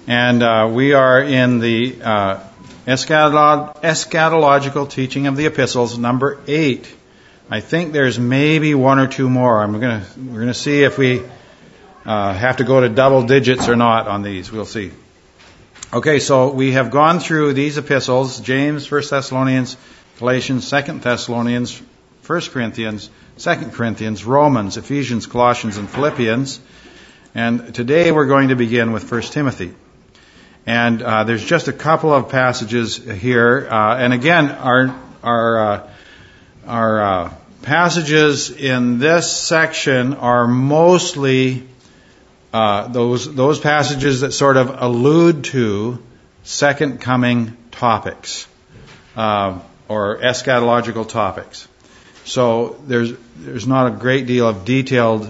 And we are in the eschatological teaching of the epistles, number 8. I think there's maybe one or two more. We're gonna see if we have to go to double digits or not on these. We'll see. Okay, so we have gone through these epistles: James, 1 Thessalonians, Galatians, 2 Thessalonians, 1 Corinthians, 2 Corinthians, Romans, Ephesians, Colossians, and Philippians. And today we're going to begin with 1 Timothy. And there's just a couple of passages here. And again, our passages in this section are mostly those passages that sort of allude to second coming topics or eschatological topics. So there's not a great deal of detailed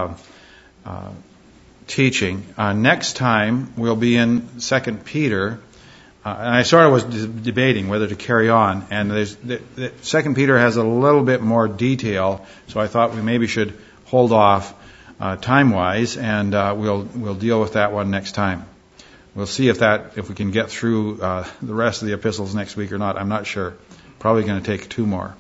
teaching. Next time we'll be in 2 Peter, and I sort of was debating whether to carry on. And 2 Peter has a little bit more detail, so I thought we maybe should hold off time-wise, and we'll deal with that one next time. We'll see if we can get through the rest of the epistles next week or not. I'm not sure. Probably going to take 2 more.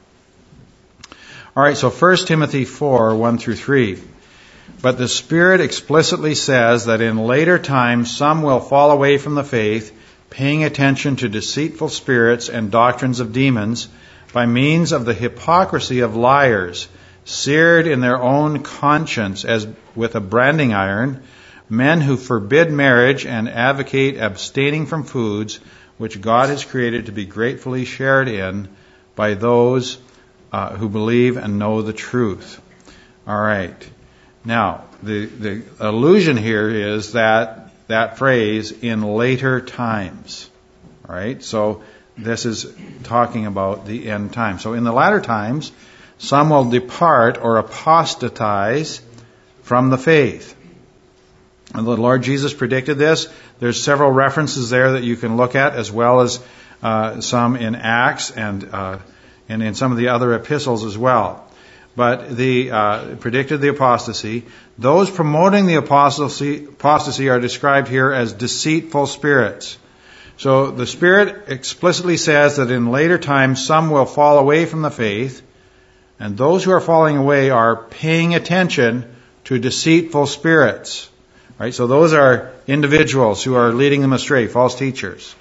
All right, so 1 Timothy 4, 1 through 3. But the Spirit explicitly says that in later times some will fall away from the faith, paying attention to deceitful spirits and doctrines of demons, by means of the hypocrisy of liars, seared in their own conscience as with a branding iron, men who forbid marriage and advocate abstaining from foods which God has created to be gratefully shared in by those who believe and know the truth. All right. Now, the allusion here is that phrase, in later times. All right. So this is talking about the end time. So in the latter times, some will depart or apostatize from the faith. And the Lord Jesus predicted this. There's several references there that you can look at, as well as some in Acts and in some of the other epistles as well. But the predicted the apostasy. Those promoting the apostasy are described here as deceitful spirits. So the Spirit explicitly says that in later times some will fall away from the faith, and those who are falling away are paying attention to deceitful spirits. Right? So those are individuals who are leading them astray, false teachers.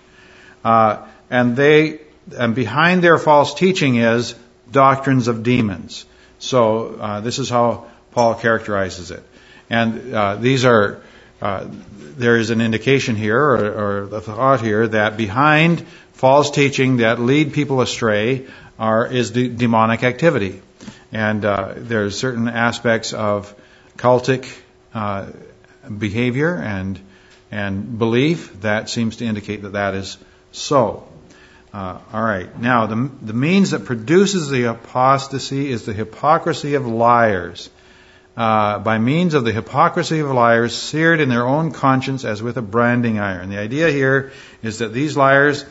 And behind their false teaching is doctrines of demons. So this is how Paul characterizes it. And there is an indication here, or the thought here, that behind false teaching that lead people astray is demonic activity. And there's certain aspects of cultic behavior and belief that seems to indicate that is so. All right. Now, the means that produces the apostasy is the hypocrisy of liars. By means of the hypocrisy of liars, seared in their own conscience as with a branding iron. The idea here is that these liars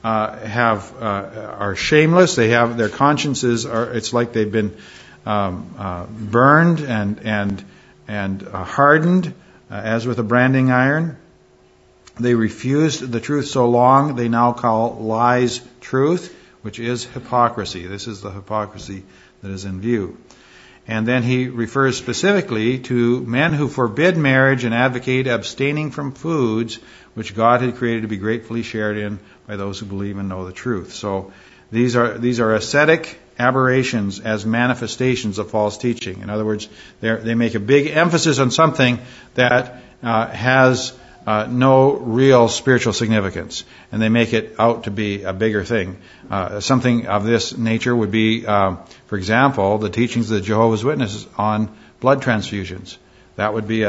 are shameless. They have their consciences it's like they've been burned and hardened as with a branding iron. They refused the truth so long, they now call lies truth, which is hypocrisy. This is the hypocrisy that is in view. And then he refers specifically to men who forbid marriage and advocate abstaining from foods which God had created to be gratefully shared in by those who believe and know the truth. So these are ascetic aberrations as manifestations of false teaching. In other words, they make a big emphasis on something that has no real spiritual significance, and they make it out to be a bigger thing. Something of this nature would be, for example, the teachings of the Jehovah's Witnesses on blood transfusions. That would be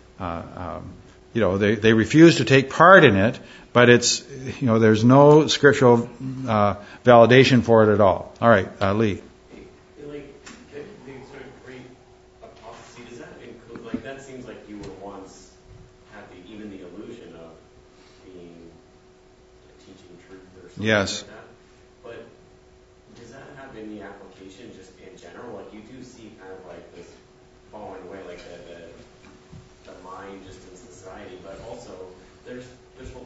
they refuse to take part in it, but there's no scriptural validation for it at all. All right, Lee. That seems like you were once had even the illusion of being teaching truth or something yes. like that. But does that have any application just in general? Like you do see kind of like this falling away, like the mind just in society, but also there's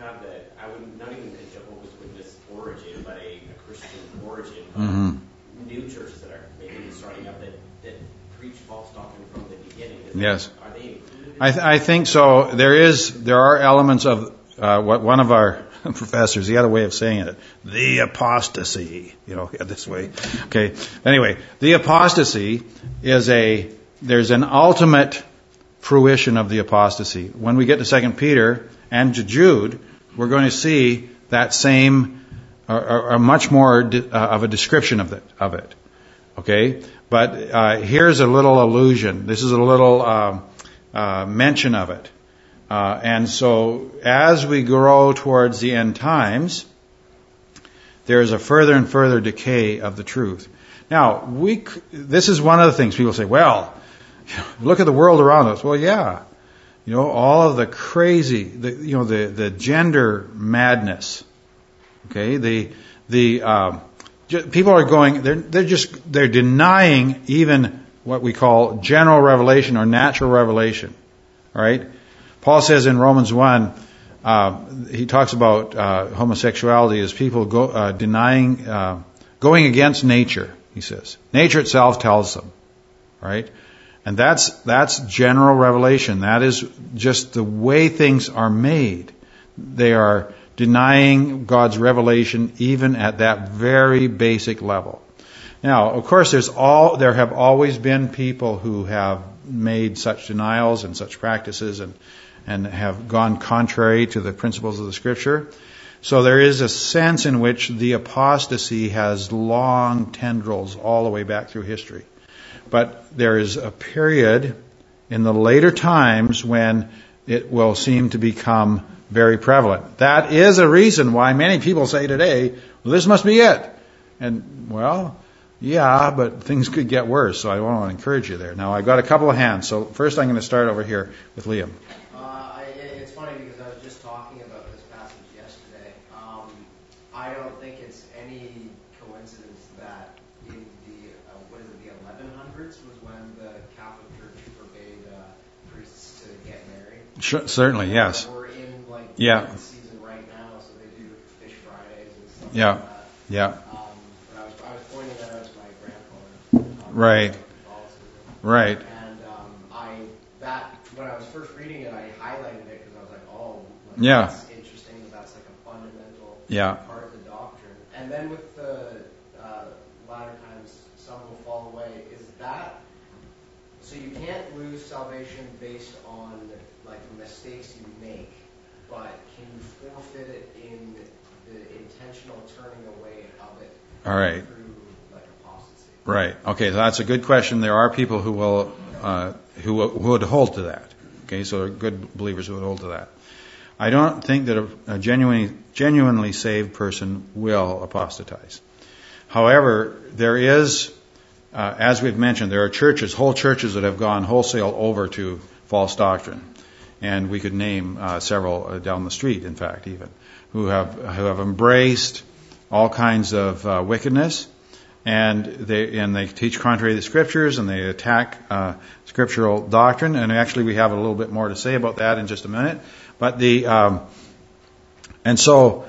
have that, I would not even a Jehovah's Witness origin, but a Christian origin. New churches that are maybe starting up that preach false doctrine from the beginning. Yes. Are they included? I think so. There are elements of what one of our professors, he had a way of saying it, the apostasy, this way. Okay. Anyway, the apostasy is there's an ultimate fruition of the apostasy. When we get to 2 Peter and to Jude, we're going to see that same, or much more of a description of it. Okay? But here's a little allusion. This is a little mention of it. And so as we grow towards the end times, there is a further and further decay of the truth. Now, this is one of the things people say, well, look at the world around us. Well, yeah. All of the crazy, the gender madness. Okay? People are going, they're denying even what we call general revelation or natural revelation. All right? Paul says in Romans 1, he talks about homosexuality as people denying, going against nature, he says. Nature itself tells them. Right? And that's general revelation. That is just the way things are made. They are denying God's revelation even at that very basic level. Now, of course, there have always been people who have made such denials and such practices and have gone contrary to the principles of the Scripture. So there is a sense in which the apostasy has long tendrils all the way back through history. But there is a period in the later times when it will seem to become very prevalent. That is a reason why many people say today, well, this must be it. And, well, yeah, but things could get worse, so I want to encourage you there. Now, I've got a couple of hands, so first I'm going to start over here with Liam. It's funny because I was just talking about this passage yesterday. I don't think it's any coincidence that in the 1100s was when the Catholic Church forbade priests to get married. Sure, certainly, yes. We're in the season right now, so they do Fish Fridays and stuff like that. Yeah. But I was pointing that out to my grandfather. Right. Right. And when I was first reading it, I highlighted it because I was like, that's interesting. That's like a fundamental part of the doctrine. And then with the latter times, some will fall away. Is that so? You can't lose salvation based on like the mistakes you make, but can you forfeit it in the intentional turning away of it? All right. Through like apostasy. Right. Okay. So that's a good question. There are people who will who would hold to that. Okay. So there are good believers who would hold to that. I don't think that a genuinely saved person will apostatize. However, there is, as we've mentioned, there are whole churches that have gone wholesale over to false doctrine. And we could name several down the street, in fact, even, who have embraced all kinds of wickedness, and they teach contrary to the Scriptures, and they attack scriptural doctrine. And actually, we have a little bit more to say about that in just a minute. But and so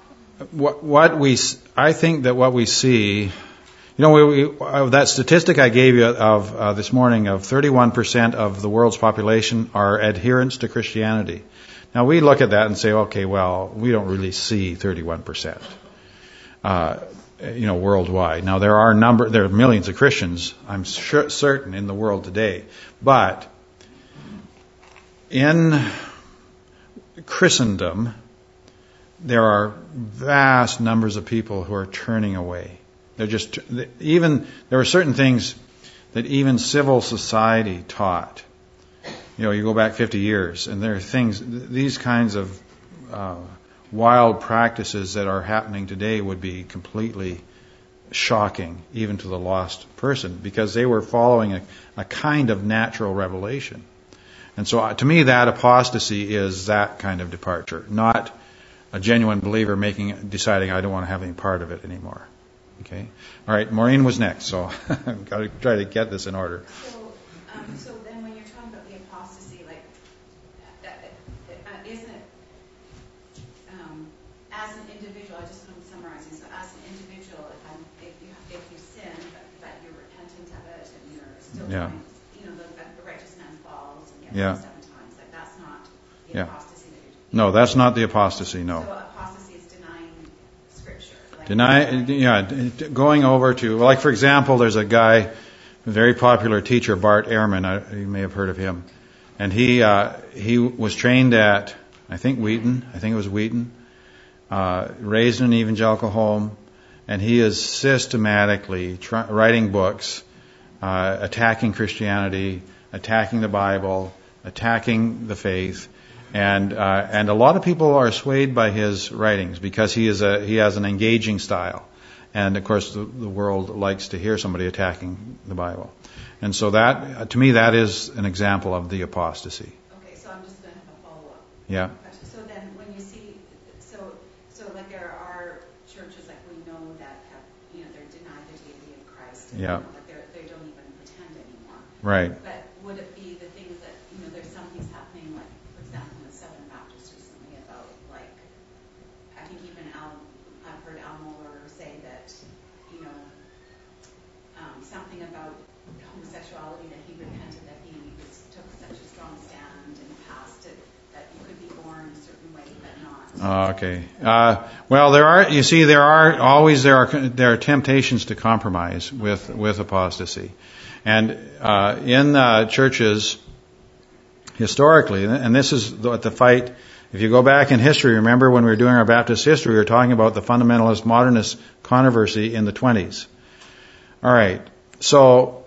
I think that what we see. That statistic I gave you of this morning of 31% of the world's population are adherents to Christianity. Now we look at that and say, okay, well, we don't really see 31%, worldwide. Now there are millions of Christians, I'm certain, in the world today, but in Christendom, there are vast numbers of people who are turning away. There were certain things that even civil society taught. You go back 50 years, and there are these kinds of wild practices that are happening today would be completely shocking, even to the lost person, because they were following a kind of natural revelation. And so, to me, that apostasy is that kind of departure, not a genuine believer deciding I don't want to have any part of it anymore. Okay. All right. Maureen was next, so I've got to try to get this in order. So then, when you're talking about the apostasy, like, isn't it? 7 times. Like that's not the apostasy that you're No, that's not the apostasy, no. So apostasy is denying Scripture. Going over to, like for example, there's a guy, a very popular teacher, Bart Ehrman, you may have heard of him. And he was trained at, I think it was Wheaton, raised in an evangelical home, and he is systematically writing books, attacking Christianity, attacking the Bible, attacking the faith, and a lot of people are swayed by his writings because he has an engaging style, and of course the world likes to hear somebody attacking the Bible, and so that to me that is an example of the apostasy. Okay, so I'm just going to have a follow-up. Yeah. So then when you see, so like there are churches like we know that have, they're denied the deity of Christ. And like they don't even pretend anymore. Right. But would it be the things that, there's some things happening, like, for example, in the Southern Baptists recently about, like, I think even I've heard Al Mohler say that, something about homosexuality, that he repented, that he took such a strong stand in the past that you could be born a certain way but not. Okay. Well, there are temptations to compromise with apostasy, and in churches historically, and this is the fight. If you go back in history, remember when we were doing our Baptist history, we were talking about the fundamentalist modernist controversy in the 1920s. All right. So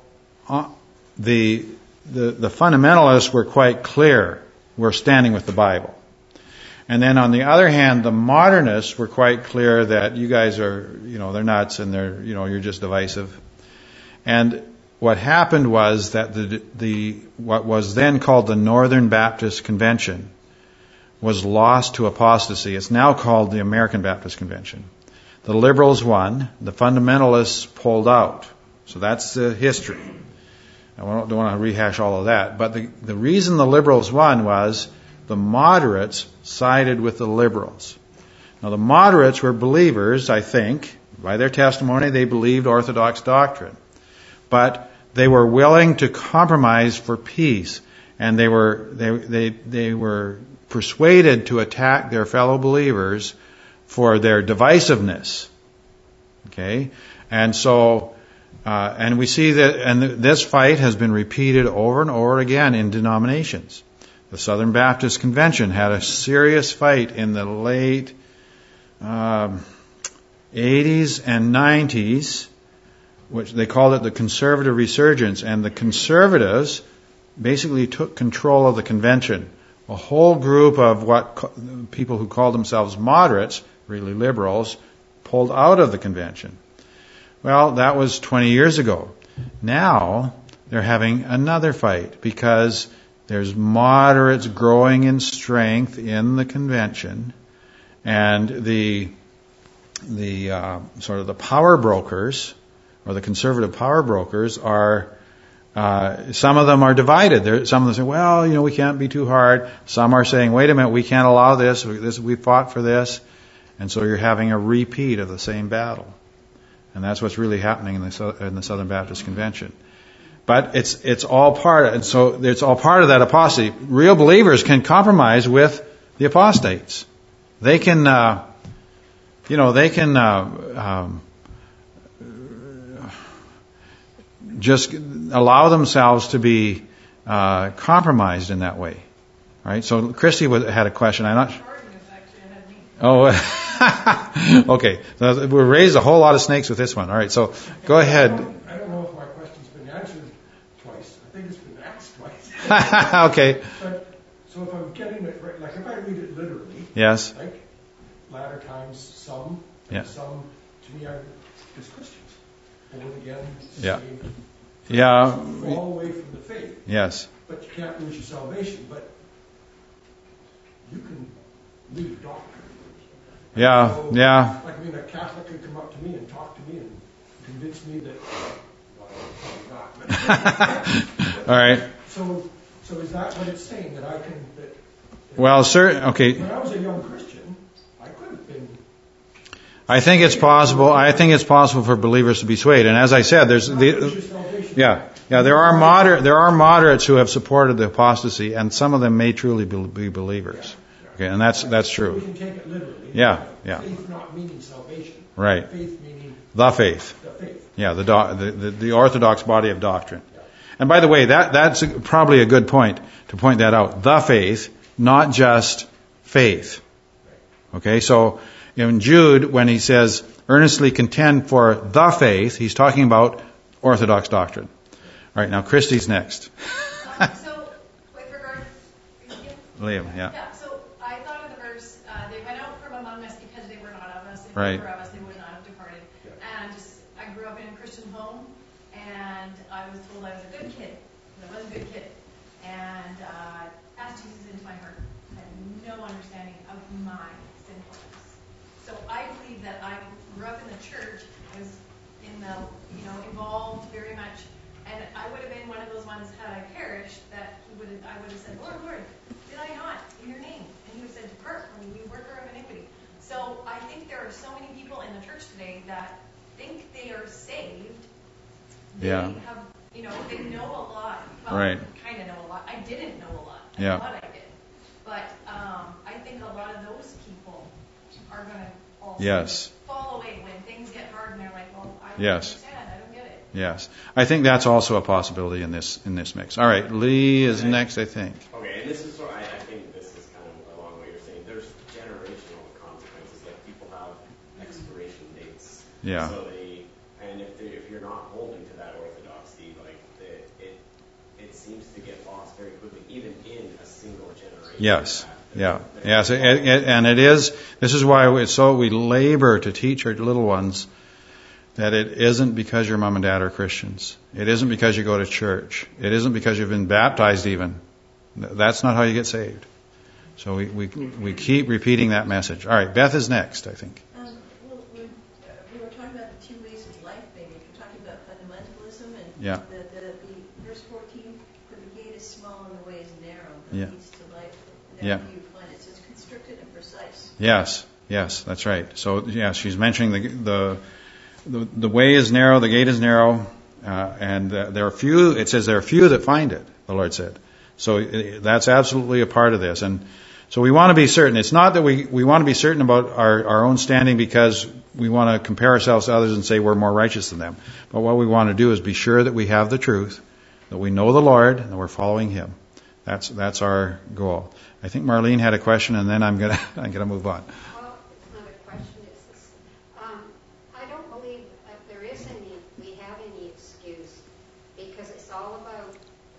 the fundamentalists were quite clear. We're standing with the Bible. And then on the other hand, the modernists were quite clear that you guys are, they're nuts and they're, you're just divisive. And what happened was that what was then called the Northern Baptist Convention was lost to apostasy. It's now called the American Baptist Convention. The liberals won. The fundamentalists pulled out. So that's the history. I don't want to rehash all of that. But the reason the liberals won was the moderates sided with the liberals. Now the moderates were believers, I think. By their testimony, they believed Orthodox doctrine. But they were willing to compromise for peace. And they were persuaded to attack their fellow believers for their divisiveness. Okay? And so, and we see that, and this fight has been repeated over and over again in denominations. The Southern Baptist Convention had a serious fight in the late 80s and 90s, which they called it the conservative resurgence. And the conservatives basically took control of the convention. A whole group of people who called themselves moderates, really liberals, pulled out of the convention. Well, that was 20 years ago. Now they're having another fight because there's moderates growing in strength in the convention, and the sort of the power brokers, or the conservative power brokers, are some of them are divided. Some of them say, well, we can't be too hard. Some are saying, wait a minute, we can't allow this. We fought for this. And so you're having a repeat of the same battle. And that's what's really happening in the Southern Baptist Convention. But it's all part of that apostasy. Real believers can compromise with the apostates. They can, just allow themselves to be compromised in that way, right? So Christy had a question. I'm not. Oh, okay. So we raised a whole lot of snakes with this one. All right. So go ahead. I don't know if my question's been answered twice. I think it's been asked twice. Okay. But so if I'm getting it right, like if I read it literally, yes. Like latter times some, and some to me are just Christians, born again, saved. Yeah. Fall away from the faith. Yes. But you can't lose your salvation. But you can leave doctrine. Yeah. So, yeah. Like, a Catholic could come up to me and talk to me and convince me that, well, probably not. All right. So is that what it's saying, that I can... Well, sir, okay. When I was a young Christian, I could have been... I think it's possible for believers to be swayed. And as I said, there's... Yeah. There are moderates who have supported the apostasy, and some of them may truly be believers. Okay, and that's true. We can take it literally. Yeah. Faith not meaning salvation. Right. Faith meaning the faith. The faith. Yeah, the orthodox body of doctrine. And by the way, that's probably a good point to point that out. The faith, not just faith. Okay, so in Jude, when he says, earnestly contend for the faith, he's talking about orthodox doctrine. All right, now Christy's next. So, with regard to Liam, yeah. Yeah, so I thought of the verse, they went out from among us because they were not of us. If right. they were of us, they would not have departed. Yeah. And I grew up in a Christian home, and I was told I was a good kid. I was a good kid. And asked Jesus into my heart. I had no understanding of my sinfulness. So I believe that I grew up in the church. I was in the, involved very much. And I would have been one of those ones, had I perished, that I would have said, Lord, did I not, in your name? And he would have said, depart from me, you worker of iniquity. So I think there are so many people in the church today that think they are saved. They have, they know a lot. Well, right. Kind of know a lot. I didn't know a lot. I thought I did. But I think a lot of those people are going to also fall away when things get hard and they're like, well, I don't understand. I don't get it. Yes. I think that's also a possibility in this mix. All right, Lee is next, I think. Okay, and this is I think this is kind of along what you're saying. There's generational consequences. Like people have expiration dates. Yeah. So if you're not holding to that orthodoxy, like it seems to get lost very quickly, even in a single generation. Yes. Yes. And it is. This is why we labor to teach our little ones that it isn't because your mom and dad are Christians. It isn't because you go to church. It isn't because you've been baptized even. That's not how you get saved. So we keep repeating that message. All right, Beth is next, I think. We were talking about the two ways of life, maybe. We're talking about fundamentalism and the verse 14, for the gate is small and the way is narrow that leads to life. And you find it says constricted and precise. Yes, that's right. So she's mentioning the way is narrow, the gate is narrow, and there are few. It says there are few that find it. The Lord said. So that's absolutely a part of this, and so we want to be certain. It's not that we want to be certain about our own standing because we want to compare ourselves to others and say we're more righteous than them. But what we want to do is be sure that we have the truth, that we know the Lord, and that we're following Him. That's our goal. I think Marlene had a question, and then I'm gonna move on. Well, it's not a question. It's this. I don't believe that we have any excuse, because it's all about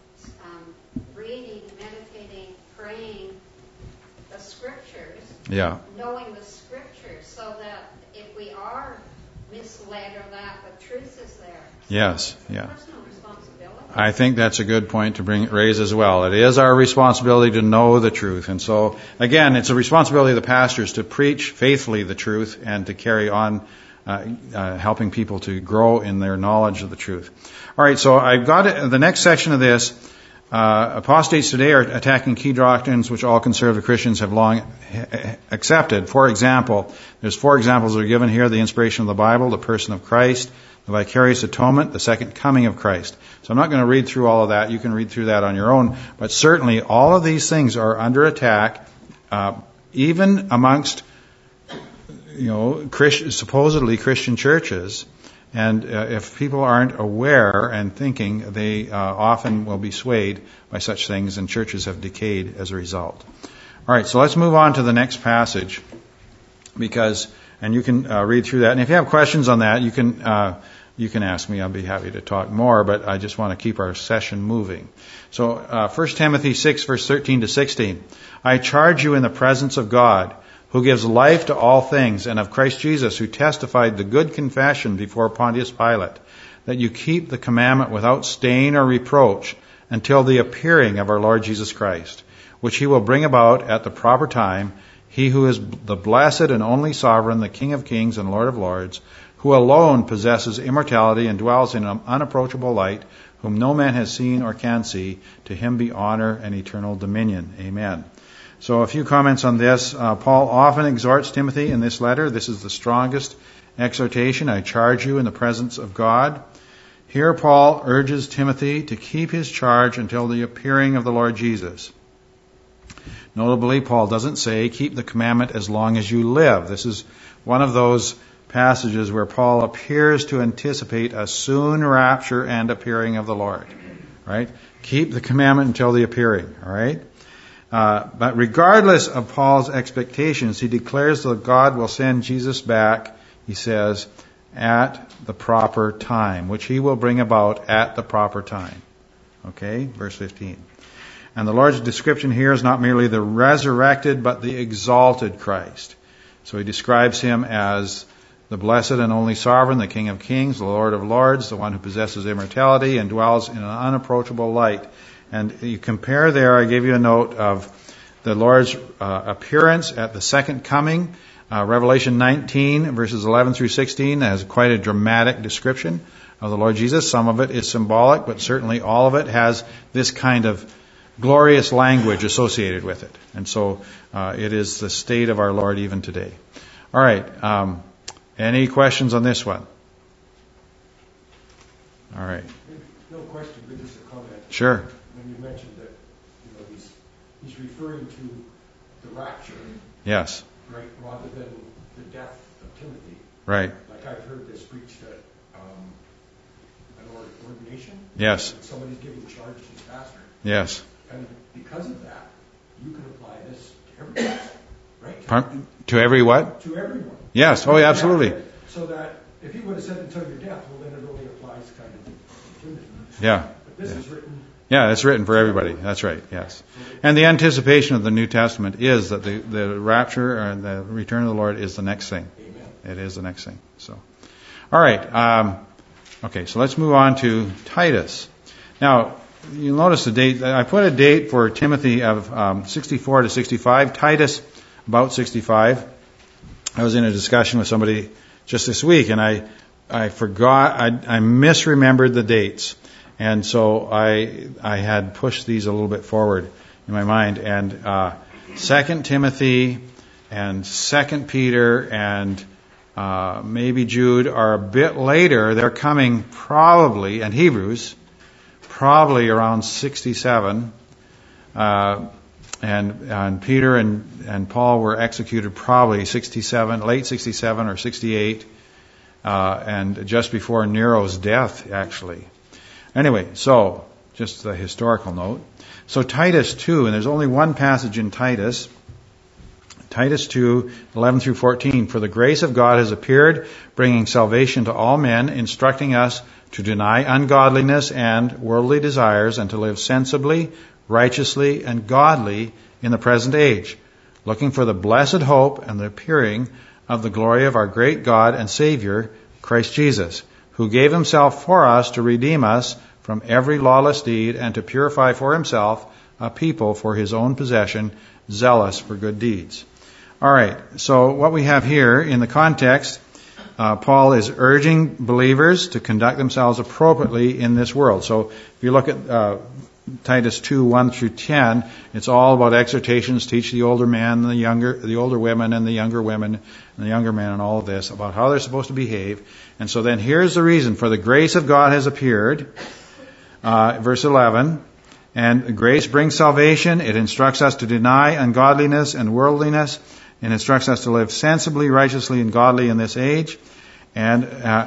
reading, meditating, praying the Scriptures, knowing the Scriptures, so that if we are misled or that, the truth is there. Yes. Personal responsibility. I think that's a good point to raise as well. It is our responsibility to know the truth. And so, again, it's a responsibility of the pastors to preach faithfully the truth and to carry on helping people to grow in their knowledge of the truth. All right, so I've got the next section of this. Apostates today are attacking key doctrines which all conservative Christians have long accepted. For example, there's 4 examples that are given here: the inspiration of the Bible, the person of Christ, the vicarious atonement, the second coming of Christ. So I'm not going to read through all of that. You can read through that on your own. But certainly all of these things are under attack, even amongst supposedly Christian churches. And if people aren't aware and thinking, they often will be swayed by such things, and churches have decayed as a result. All right, so let's move on to the next passage, and you can read through that. And if you have questions on that, you can ask me. I'll be happy to talk more, but I just want to keep our session moving. So 1 Timothy 6, verse 13 to 16. I charge you in the presence of God, who gives life to all things, and of Christ Jesus, who testified the good confession before Pontius Pilate, that you keep the commandment without stain or reproach until the appearing of our Lord Jesus Christ, which He will bring about at the proper time, He who is the blessed and only sovereign, the King of kings and Lord of lords, who alone possesses immortality and dwells in an unapproachable light, whom no man has seen or can see. To Him be honor and eternal dominion. Amen. So a few comments on this. Paul often exhorts Timothy in this letter. This is the strongest exhortation. I charge you in the presence of God. Here Paul urges Timothy to keep his charge until the appearing of the Lord Jesus. Notably, Paul doesn't say, keep the commandment as long as you live. This is one of those passages where Paul appears to anticipate a soon rapture and appearing of the Lord. Right? Keep the commandment until the appearing. All right? But regardless of Paul's expectations, he declares that God will send Jesus back, he says, at the proper time, which he will bring about at the proper time. Okay? Verse 15. And the Lord's description here is not merely the resurrected, but the exalted Christ. So he describes him as the blessed and only sovereign, the King of kings, the Lord of lords, the one who possesses immortality and dwells in an unapproachable light. And you compare there, I gave you a note of the Lord's appearance at the second coming. Revelation 19, verses 11 through 16, has quite a dramatic description of the Lord Jesus. Some of it is symbolic, but certainly all of it has this kind of glorious language associated with it. And so it is the state of our Lord even today. All right. Any questions on this one? All right. No question, but just a comment. Sure. When you mentioned that, he's referring to the rapture. Yes. Right, rather than the death of Timothy. Right. Like I've heard this preached at an ordination. Yes. Somebody's giving charge to his pastor. Yes. And because of that, you can apply this to everyone. Right? To every what? To everyone. Yes. Oh, yeah, absolutely. So that if he would have said until your death, well, then it only applies kind of to Timothy. Yeah. But this is written. Yeah, it's written for everybody. That's right. Yes. And the anticipation of the New Testament is that the rapture and the return of the Lord is the next thing. Amen. It is the next thing. So, all right. Okay. So let's move on to Titus. Now, you'll notice the date. I put a date for Timothy of 64 to 65. Titus about 65. I was in a discussion with somebody just this week, and I forgot. I misremembered the dates. And so I had pushed these a little bit forward in my mind. And 2 Timothy and 2 Peter and maybe Jude are a bit later. They're coming probably, and Hebrews, probably around 67. And Peter and Paul were executed probably 67, late 67 or 68, and just before Nero's death, actually. Anyway, so just the historical note. So Titus 2, and there's only one passage in Titus. Titus 2, 11 through 14. For the grace of God has appeared, bringing salvation to all men, instructing us to deny ungodliness and worldly desires, and to live sensibly, righteously, and godly in the present age, looking for the blessed hope and the appearing of the glory of our great God and Savior, Christ Jesus, who gave himself for us to redeem us from every lawless deed and to purify for himself a people for his own possession, zealous for good deeds. All right, so what we have here in the context, Paul is urging believers to conduct themselves appropriately in this world. So if you look at Titus 2, 1 through 10, it's all about exhortations, teach the older men, the older women and the younger women and the younger men and all of this, about how they're supposed to behave. And so then here's the reason. For the grace of God has appeared, verse 11, and grace brings salvation. It instructs us to deny ungodliness and worldliness. It instructs us to live sensibly, righteously, and godly in this age. And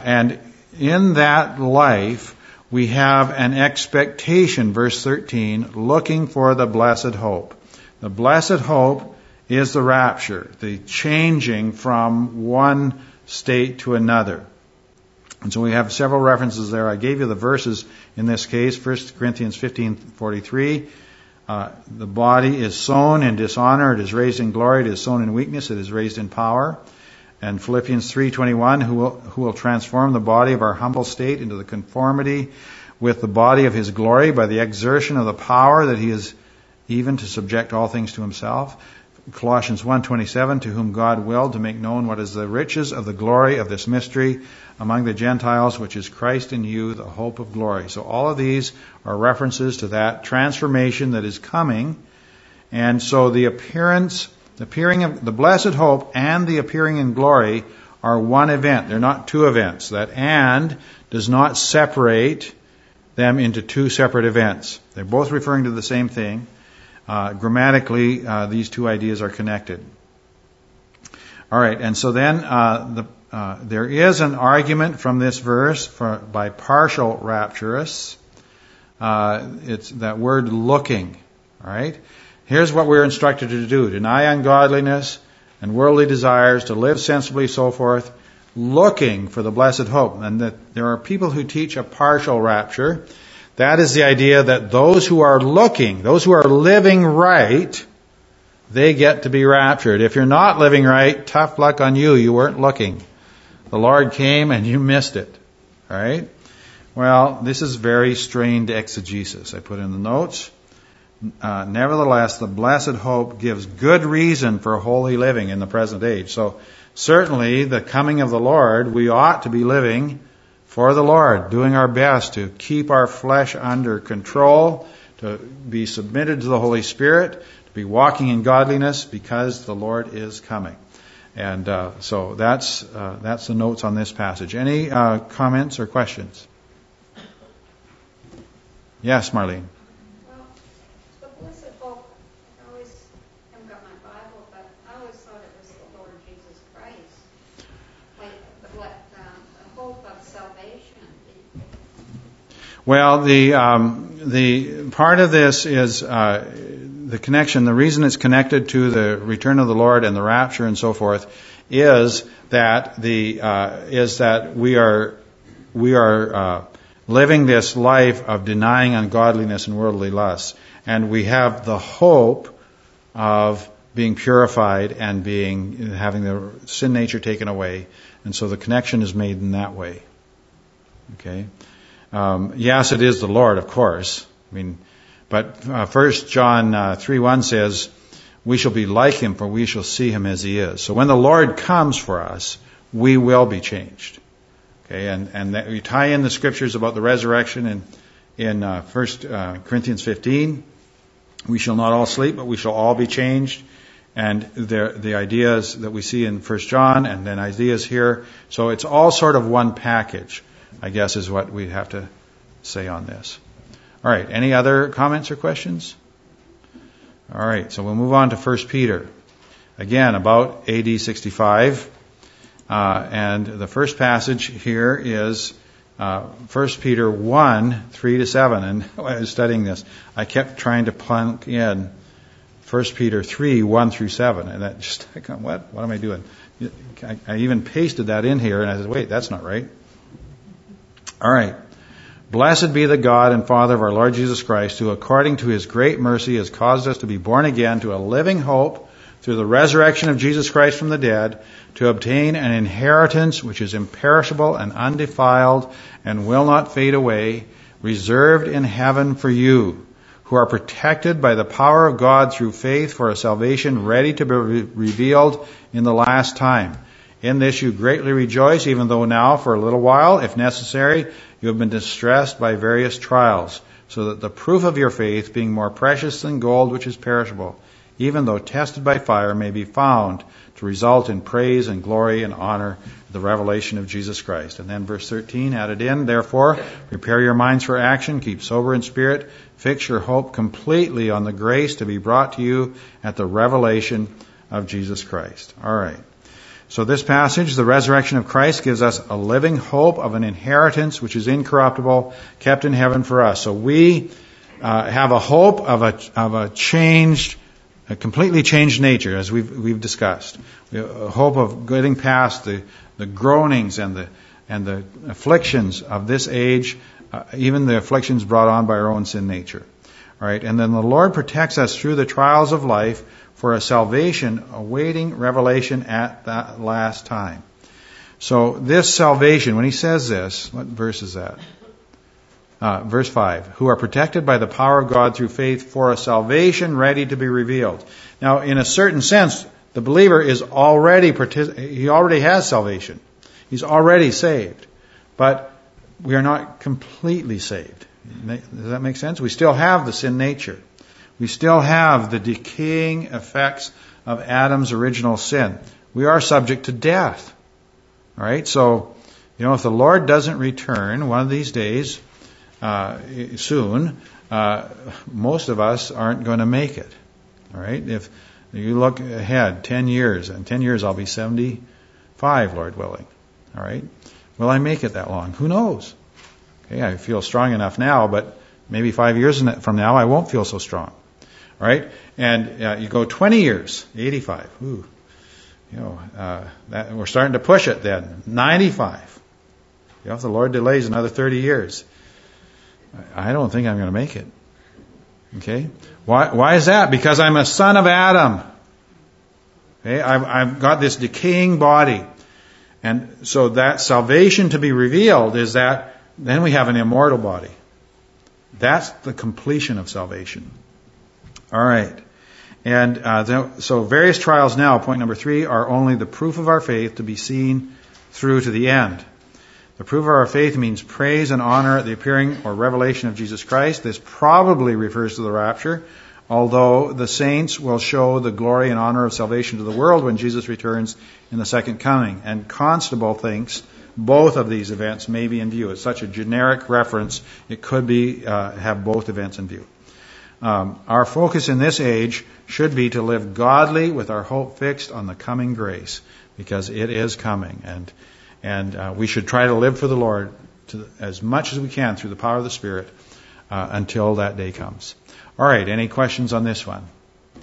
in that life, we have an expectation, verse 13, looking for the blessed hope. The blessed hope is the rapture, the changing from one state to another. And so we have several references there. I gave you the verses in this case. 1 Corinthians 15:43. The body is sown in dishonor, it is raised in glory, it is sown in weakness, it is raised in power. And Philippians 3:21, who will transform the body of our humble state into the conformity with the body of his glory by the exertion of the power that he is even to subject all things to himself. Colossians 1:27, to whom God willed to make known what is the riches of the glory of this mystery among the Gentiles, which is Christ in you, the hope of glory. So all of these are references to that transformation that is coming. And so the appearing of the blessed hope and the appearing in glory are one event. They're not two events. That and does not separate them into two separate events. They're both referring to the same thing. Grammatically, these two ideas are connected. All right, and so then there is an argument from this verse by partial rapturists. It's that word looking. All right, here's what we're instructed to do: deny ungodliness and worldly desires, to live sensibly, so forth, looking for the blessed hope. And that there are people who teach a partial rapture. That is the idea that those who are looking, those who are living right, they get to be raptured. If you're not living right, tough luck on you. You weren't looking. The Lord came and you missed it. All right? Well, this is very strained exegesis. I put in the notes. Nevertheless, the blessed hope gives good reason for holy living in the present age. So certainly the coming of the Lord, we ought to be living for the Lord, doing our best to keep our flesh under control, to be submitted to the Holy Spirit, to be walking in godliness because the Lord is coming. And so that's the notes on this passage. Any comments or questions? Yes, Marlene. Well, the blessed hope, I always haven't got my Bible, but I always thought it was the Lord Jesus Christ. Like the hope of salvation. Well, the part of this is the connection. The reason it's connected to the return of the Lord and the rapture and so forth is that we are living this life of denying ungodliness and worldly lusts, and we have the hope of being purified and having the sin nature taken away, and so the connection is made in that way. Okay. Yes, it is the Lord, of course. But 1 John 3:1 says, "We shall be like Him, for we shall see Him as He is." So when the Lord comes for us, we will be changed. Okay, and that we tie in the scriptures about the resurrection in 1 Corinthians 15. We shall not all sleep, but we shall all be changed. And the ideas that we see in 1 John, and then ideas here. So it's all sort of one package, I guess, is what we have to say on this. All right, any other comments or questions? All right, so we'll move on to 1 Peter. Again, about AD 65. And the first passage here is 1 Peter 1:3-7. And when I was studying this, I kept trying to plunk in 1 Peter 3:1-7. And that just, what am I doing? I even pasted that in here, and I said, wait, that's not right. All right. Blessed be the God and Father of our Lord Jesus Christ, who according to His great mercy has caused us to be born again to a living hope through the resurrection of Jesus Christ from the dead, to obtain an inheritance which is imperishable and undefiled and will not fade away, reserved in heaven for you, who are protected by the power of God through faith for a salvation ready to be revealed in the last time. In this you greatly rejoice, even though now, for a little while, if necessary, you have been distressed by various trials, so that the proof of your faith, being more precious than gold which is perishable, even though tested by fire, may be found to result in praise and glory and honor at the revelation of Jesus Christ. And then verse 13 added in, therefore, prepare your minds for action, keep sober in spirit, fix your hope completely on the grace to be brought to you at the revelation of Jesus Christ. All right. So this passage, the resurrection of Christ, gives us a living hope of an inheritance which is incorruptible, kept in heaven for us. So we have a hope of a completely changed nature, as we've discussed. We have a hope of getting past the groanings and the afflictions of this age, even the afflictions brought on by our own sin nature. All right, and then the Lord protects us through the trials of life for a salvation awaiting revelation at that last time. So this salvation, when he says this, what verse is that? Verse 5, who are protected by the power of God through faith for a salvation ready to be revealed. Now, in a certain sense, the believer is he already has salvation. He's already saved. But we are not completely saved. Does that make sense? We still have the sin nature. We still have the decaying effects of Adam's original sin. We are subject to death. All right, so, if the Lord doesn't return one of these days, soon, most of us aren't going to make it. All right, if you look ahead 10 years, in 10 years I'll be 75, Lord willing. All right, will I make it that long? Who knows? Okay, I feel strong enough now, but maybe 5 years from now I won't feel so strong. All right, and you go 20 years, 85. Ooh, we're starting to push it then. 95. If the Lord delays another 30 years, I don't think I'm going to make it. Okay? Why is that? Because I'm a son of Adam. Okay? I've got this decaying body. And so that salvation to be revealed is that then we have an immortal body. That's the completion of salvation. All right. And so various trials now, point number 3, are only the proof of our faith to be seen through to the end. The proof of our faith means praise and honor at the appearing or revelation of Jesus Christ. This probably refers to the rapture, although the saints will show the glory and honor of salvation to the world when Jesus returns in the second coming. And Constable thinks both of these events may be in view. It's such a generic reference, it could be have both events in view. Our focus in this age should be to live godly with our hope fixed on the coming grace, because it is coming. And we should try to live for the Lord as much as we can through the power of the Spirit until that day comes. All right, any questions on this one?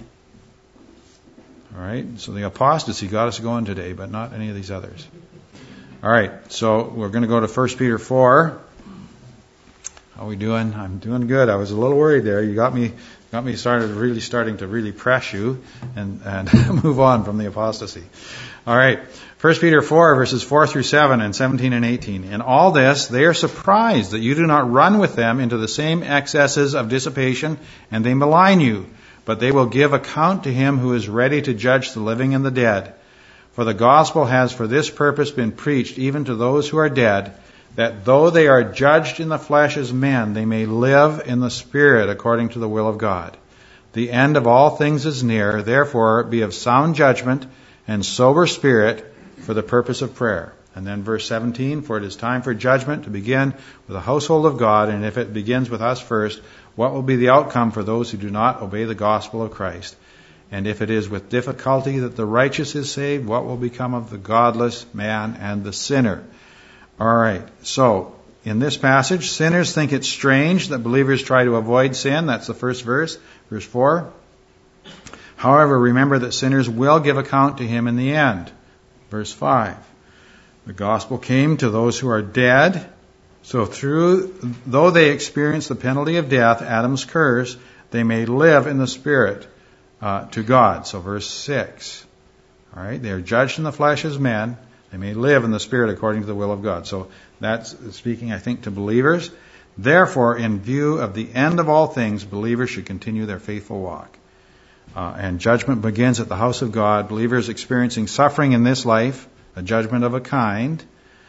All right, so the apostasy got us going today, but not any of these others. All right, so we're going to go to 1 Peter 4. How are we doing? I'm doing good. I was a little worried there. You got me starting to press you and move on from the apostasy. All right. 1 Peter 4, verses 4 through 7 and 17 and 18. In all this, they are surprised that you do not run with them into the same excesses of dissipation, and they malign you. But they will give account to him who is ready to judge the living and the dead. For the gospel has for this purpose been preached even to those who are dead, that though they are judged in the flesh as men, they may live in the Spirit according to the will of God. The end of all things is near. Therefore, be of sound judgment and sober spirit for the purpose of prayer. And then verse 17, for it is time for judgment to begin with the household of God, and if it begins with us first, what will be the outcome for those who do not obey the gospel of Christ? And if it is with difficulty that the righteous is saved, what will become of the godless man and the sinner? All right, so in this passage, sinners think it's strange that believers try to avoid sin. That's the first verse, verse 4. However, remember that sinners will give account to him in the end. Verse 5. The gospel came to those who are dead. So though they experience the penalty of death, Adam's curse, they may live in the Spirit to God. So verse 6. All right, they are judged in the flesh as men. They may live in the Spirit according to the will of God. So that's speaking, I think, to believers. Therefore, in view of the end of all things, believers should continue their faithful walk. And judgment begins at the house of God. Believers experiencing suffering in this life, a judgment of a kind.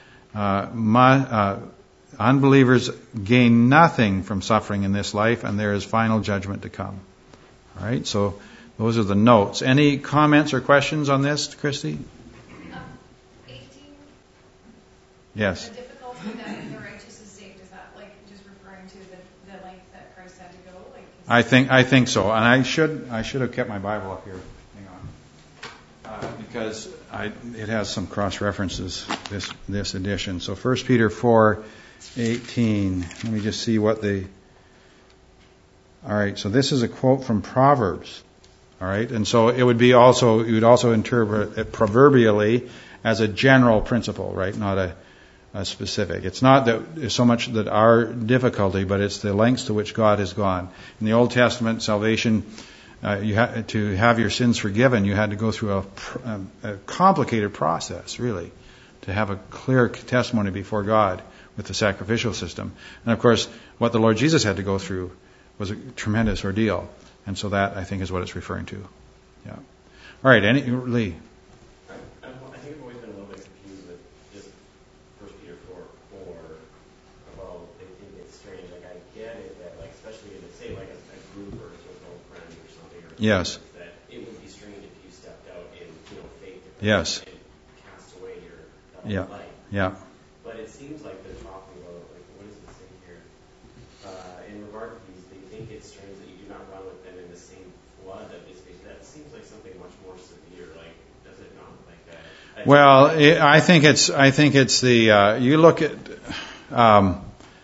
Unbelievers gain nothing from suffering in this life, and there is final judgment to come. All right, so those are the notes. Any comments or questions on this, Christy? 18. Yes. The difficulty that the righteous is saved, is that like just referring to the length that Christ had to go? I think so. And I should have kept my Bible up here. Hang on. Because it has some cross references, this edition. So 1 Peter 4:18. Let me just see what they. All right. So this is a quote from Proverbs. All right. And so you would also interpret it proverbially as a general principle, right? Not a specific. It's not that so much that our difficulty, but it's the lengths to which God has gone. In the Old Testament, salvation, you had to have your sins forgiven. You had to go through a complicated process, really, to have a clear testimony before God with the sacrificial system. And of course, what the Lord Jesus had to go through was a tremendous ordeal. And so that, I think, is what it's referring to. Yeah. All right, Lee. I think I've always been a little bit confused with just 1 Peter 4:4 about they think it's strange. Like, I get it that, like, especially if it's, say, like a group or with no friends or something, or yes, that it would be strange if you stepped out in, faith yes, and cast away your life. Yeah. But it seems like they're talking about, like, what does it say here? In regard to these, they think it's strange that you do not run with them in the same flood of this space. That seems like something much more severe. Like, does it not? Like, well, I think it's the you look at. Because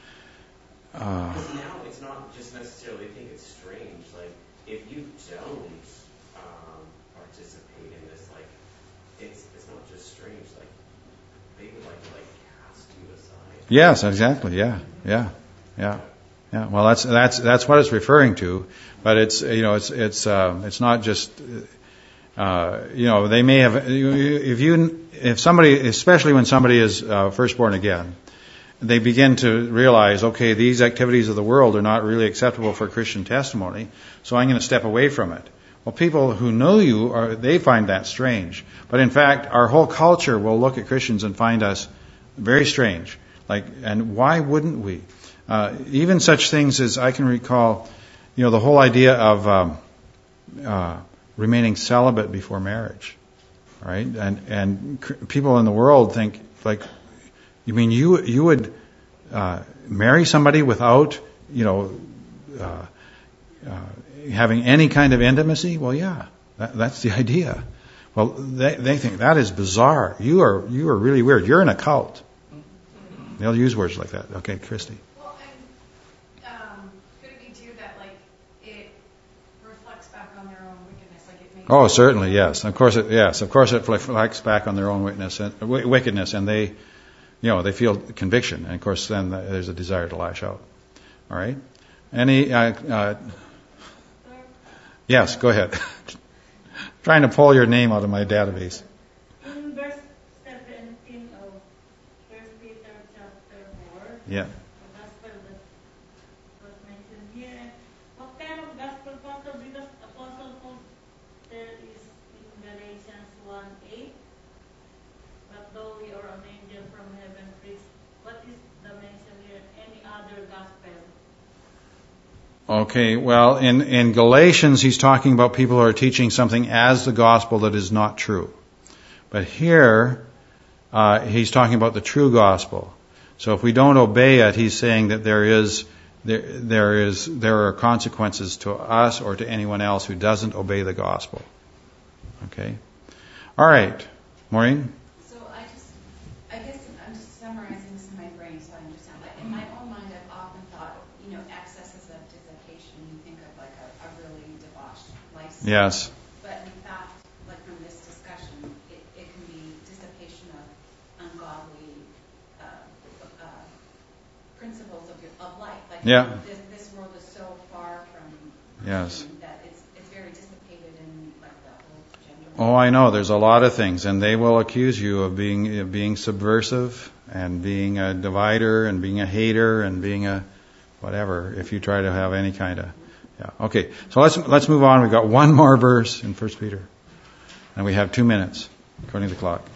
now it's not just necessarily think it's strange. Like, if you don't participate in this, like, it's not just strange. Like, they would like to cast you aside. Yes, exactly. Yeah. Well, that's what it's referring to, but it's it's not just they may have if somebody, especially when somebody is first born again, they begin to realize, okay, these activities of the world are not really acceptable for Christian testimony, so I'm going to step away from it. Well, people who know you they find that strange, but in fact, our whole culture will look at Christians and find us very strange. And why wouldn't we? Even such things as I can recall, the whole idea of remaining celibate before marriage, right? And people in the world think, like, you mean you would marry somebody without having any kind of intimacy? Well, yeah, that's the idea. Well, they think that is bizarre. You are really weird. You're in a cult. They'll use words like that. Okay, Christy. Well, and could it be too that it reflects back on their own wickedness? Like it makes. Oh, certainly, yes. Of course, it reflects back on their own wickedness, and they, they feel conviction, and of course, then there's a desire to lash out. All right. Any? Yes, go ahead. Trying to pull your name out of my database. In verse 17 of 1 Peter chapter 4, yeah. the gospel that was mentioned here, what kind of gospel, Pastor? Because Apostle Paul, there is in Galatians 1:8, but though we are an angel from heaven preach, what is the mention here? Any other gospel? Okay, well, in Galatians, he's talking about people who are teaching something as the gospel that is not true. But here, he's talking about the true gospel. So if we don't obey it, he's saying that there are consequences to us or to anyone else who doesn't obey the gospel. Okay? All right. Maureen? So I guess I'm just summarizing this in my brain so I understand. Like in my own mind, I've often thought, excesses of dissipation, you think of like a really debauched lifestyle. Yes. But in fact, like from this discussion, it can be dissipation of ungodly principles of life. Like this world is so far from that it's very dissipated in like the whole gender. Oh, I know. There's a lot of things, and they will accuse you of being subversive and being a divider and being a hater and being a whatever, if you try to have any kind of, Okay, so let's move on. We've got one more verse in 1 Peter. And we have 2 minutes, according to the clock.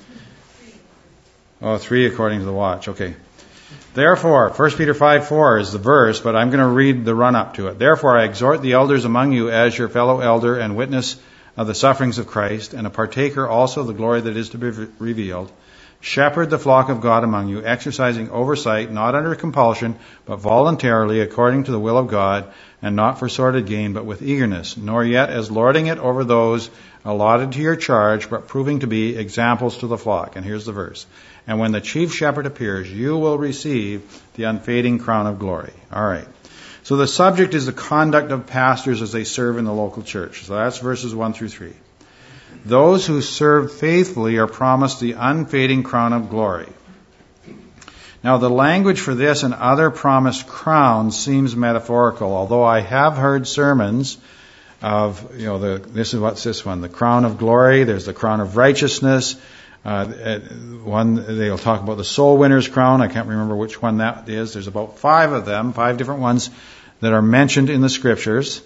3 according to the watch. Okay. Therefore, 1 Peter 5:4 is the verse, but I'm going to read the run-up to it. Therefore, I exhort the elders among you as your fellow elder and witness of the sufferings of Christ, and a partaker also of the glory that is to be revealed. Shepherd the flock of God among you, exercising oversight, not under compulsion, but voluntarily, according to the will of God, and not for sordid gain, but with eagerness, nor yet as lording it over those allotted to your charge, but proving to be examples to the flock. And here's the verse. And when the chief shepherd appears, you will receive the unfading crown of glory. All right. So the subject is the conduct of pastors as they serve in the local church. So that's verses 1 through 3. Those who serve faithfully are promised the unfading crown of glory. Now, the language for this and other promised crowns seems metaphorical, although I have heard sermons of, this is what's this one, the crown of glory, there's the crown of righteousness, one, they'll talk about the soul winner's crown, I can't remember which one that is, there's about 5 of them, 5 different ones that are mentioned in the scriptures,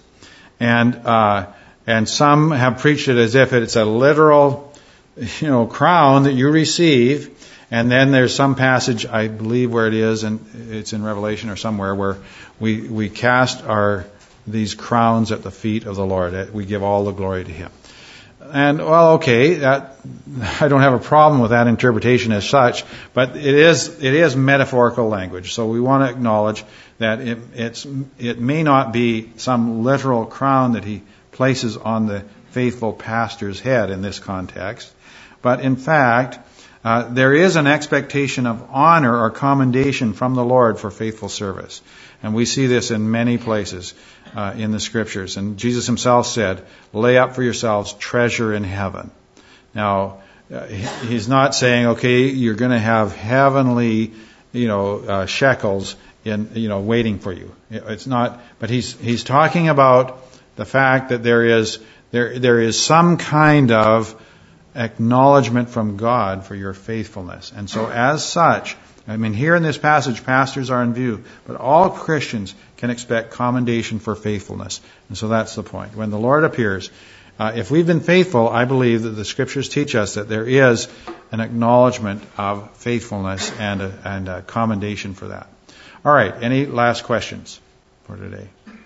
and some have preached it as if it's a literal, crown that you receive. And then there's some passage, I believe where it is, and it's in Revelation or somewhere, where we cast these crowns at the feet of the Lord. We give all the glory to Him. well, okay, that, I don't have a problem with that interpretation as such, but it is metaphorical language. So we want to acknowledge that it may not be some literal crown that he places on the faithful pastor's head in this context, but in fact, there is an expectation of honor or commendation from the Lord for faithful service. And we see this in many places in the Scriptures. And Jesus himself said, lay up for yourselves treasure in heaven. Now, he's not saying, okay, you're going to have heavenly, shekels waiting for you. It's not, but he's talking about the fact that there is some kind of acknowledgement from God for your faithfulness. And so as such, here in this passage, pastors are in view, but all Christians can expect commendation for faithfulness. And so that's the point. When the Lord appears, if we've been faithful, I believe that the Scriptures teach us that there is an acknowledgement of faithfulness and a commendation for that. All right, any last questions for today?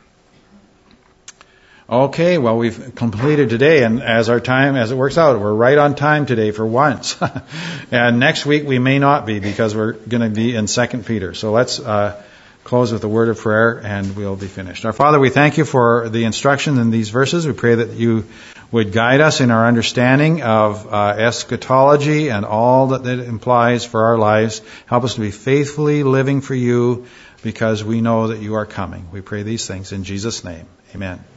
Okay, well, we've completed today, and as it works out, we're right on time today for once. And next week we may not be, because we're going to be in 2 Peter. So let's close with a word of prayer, and we'll be finished. Our Father, we thank you for the instruction in these verses. We pray that you would guide us in our understanding of eschatology and all that it implies for our lives. Help us to be faithfully living for you, because we know that you are coming. We pray these things in Jesus' name. Amen.